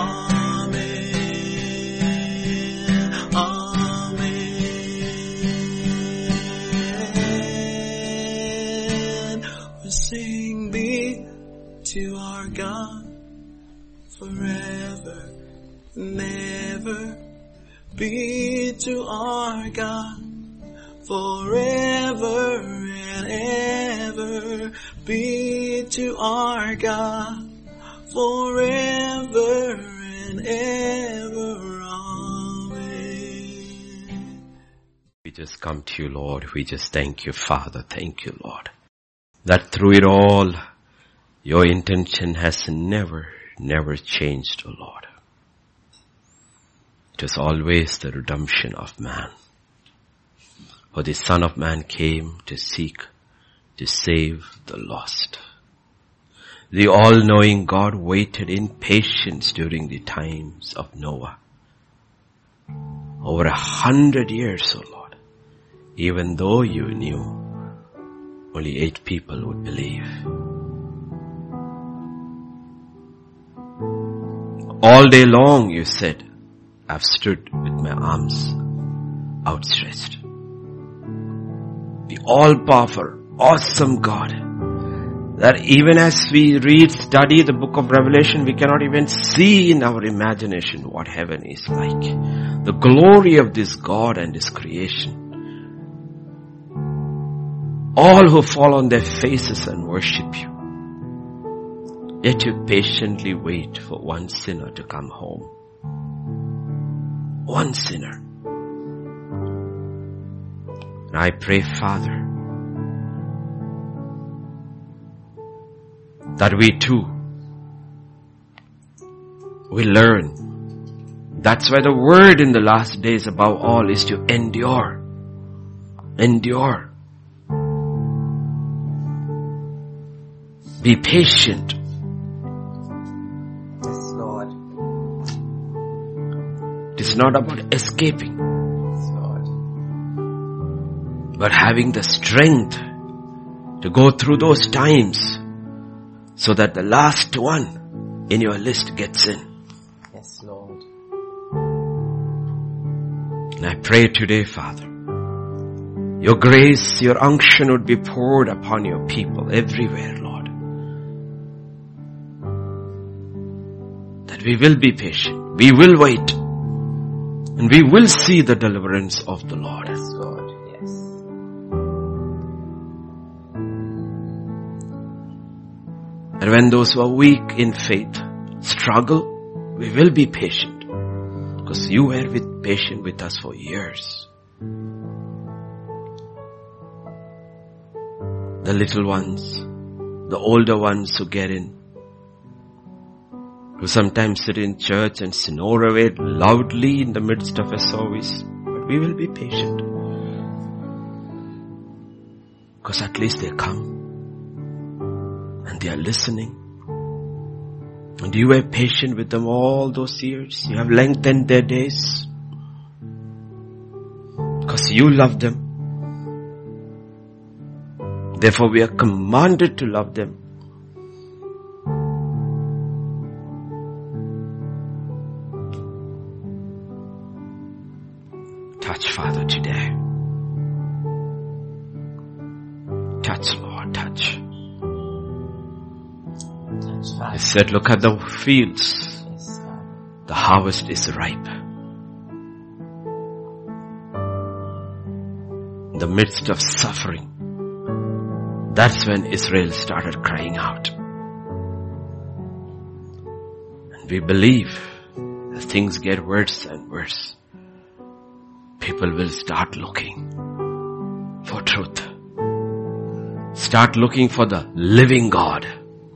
Amen. Amen. We sing, be to our God forever and ever. Be to our God forever and ever. Be to our God forever and ever. Amen. We just come to you, Lord. We just thank you, Father. Thank you, Lord, that through it all, your intention has never, never changed, O Lord. It was always the redemption of man. For the Son of Man came to seek, to save the lost. The all-knowing God waited in patience during the times of Noah. Over a hundred years, O Lord, even though you knew only eight people would believe. All day long, you said, I've stood with my arms outstretched. The all-powerful, awesome God, that even as we read, study the book of Revelation, we cannot even see in our imagination what heaven is like. The glory of this God and His creation. All who fall on their faces and worship you. Yet you patiently wait for one sinner to come home. One sinner. And I pray, Father, that we too will learn. That's why the word in the last days above all is to endure. Endure. Be patient. Yes, Lord. It is not about escaping, Yes, Lord. but having the strength to go through those times so that the last one in your list gets in. Yes, Lord. And I pray today, Father, your grace, your unction would be poured upon your people everywhere, Lord. That we will be patient, we will wait, and we will see the deliverance of the Lord. Yes, Lord. Yes. And when those who are weak in faith struggle, we will be patient. Because you were with, patient with us for years. The little ones, the older ones who get in, who sometimes sit in church and snore away loudly in the midst of a service. But we will be patient. Because at least they come. And they are listening. And you were patient with them all those years. You have lengthened their days. Because you love them. Therefore we are commanded to love them. Touch, Father, today. Touch, Lord, touch. He said, look at the fields. The harvest is ripe. In the midst of suffering, that's when Israel started crying out. And we believe as things get worse and worse, people will start looking for truth. Start looking for the living God.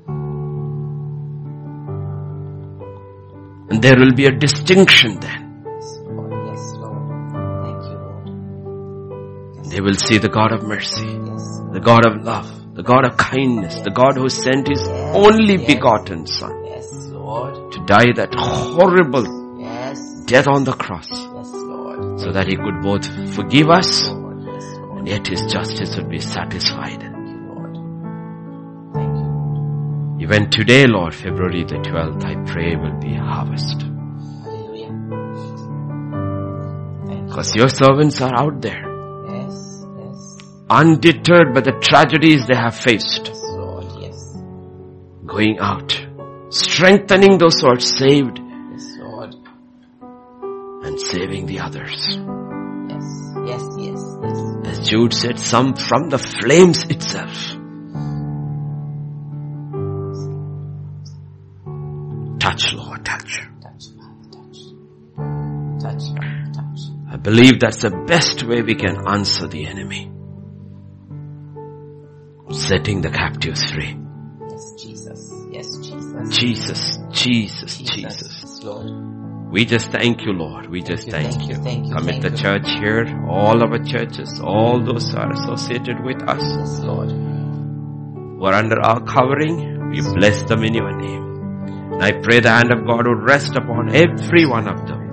And there will be a distinction then. Yes, Lord. Yes, Lord. Thank you, Lord. They will see the God of mercy, Yes. the God of love, the God of kindness, the God who sent His Yes, only yes. begotten Son Yes, Lord. to die that horrible Yes. death on the cross, Yes, Lord. so that He could both forgive us Lord. Yes, Lord. and yet His justice would be satisfied. Thank you, Lord. Thank you. Even today, Lord, February the twelfth, I pray will be harvest. Hallelujah. Thank you. Because your servants are out there, Yes, yes. undeterred by the tragedies they have faced, Yes, Lord. Yes. going out, strengthening those who are saved Yes, Lord. and saving the others. Yes, yes, yes, yes. As Jude said, some from the flames itself. Touch, Lord, touch. Touch, Father, touch. Touch, Father, touch. I believe that's the best way we can answer the enemy. Setting the captives free. Yes, Jesus. Yes, Jesus. Jesus, Jesus, Jesus. Yes, Lord. We just thank you, Lord. We just you, thank, thank you, thank you, Commit thank the you. church here, all our churches, all those who are associated with us, Yes, Lord. who are under our covering. We bless them in your name. And I pray the hand of God will rest upon every one of them.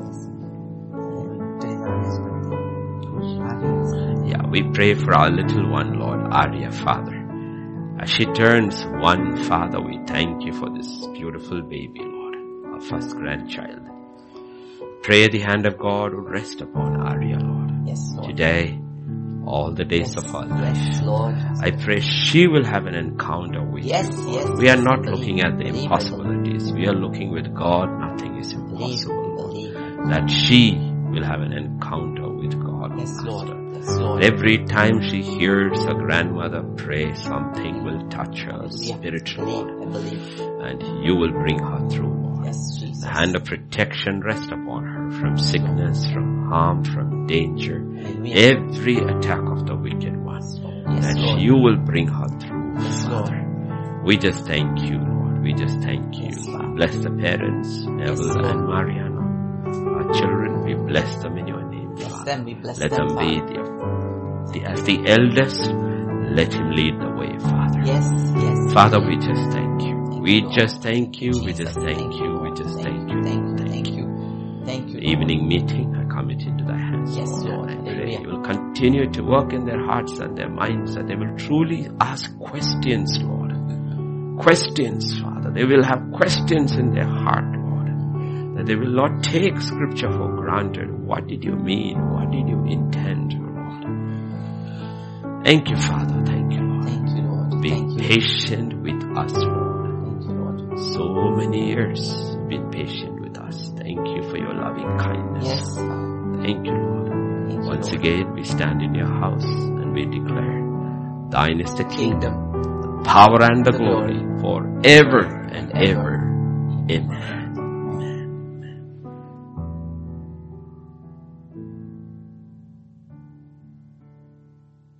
Yeah, we pray for our little one, Lord, Arya, Father. As she turns one, Father, we thank you for this beautiful baby, Lord, our first grandchild. Pray the hand of God will rest upon Arya, Lord. Yes, Lord. Today, all the days of her life. Yes, Lord. I pray she will have an encounter with Yes, you. yes. We are not Believe, looking at the believe, impossibilities. We are looking with God. Nothing is Believe, impossible. believe. That she will have an encounter with God. Yes, Master. Lord. Yes, Lord. Every time she hears her grandmother pray, something will touch her Hallelujah. spiritually, I believe, I believe. and you will bring her through, Lord. Yes, Jesus. The hand of protection rest upon her from sickness, from harm, from danger, Hallelujah. every attack of the wicked one. Yes, That Lord. you will bring her through, Yes, Father. We just thank you, Lord. We just thank you. Yes, Father. Bless the parents, Neville Lord. and Mariana. Our children, we bless them in your name, Bless Father. them, we bless Let them, them be Father. the, the, as the eldest, let him lead the way, Father. Yes, yes. Father, we just thank you. Thank We you, Lord. just thank you. We Jesus, just thank you. We just thank you. Thank you, Thank thank you. you, thank you. The evening meeting, I commit into thy hands. Yes, Lord. I pray Hallelujah. you will continue to work in their hearts and their minds, that they will truly ask questions, Lord. Questions, Father. They will have questions in their heart, Lord. That they will not take scripture for granted. What did you mean? What did you intend, Lord? Thank you, Father. Thank you, Lord. Thank you, Lord. Be Thank you. patient with us, Lord. Thank you, Lord. So many years, be patient with us. Thank you for your loving kindness. Yes, Father. Thank you, Lord. Thank you, Once Lord. again, we stand in your house and we declare, thine is the kingdom, the power and the glory forever and ever. Amen.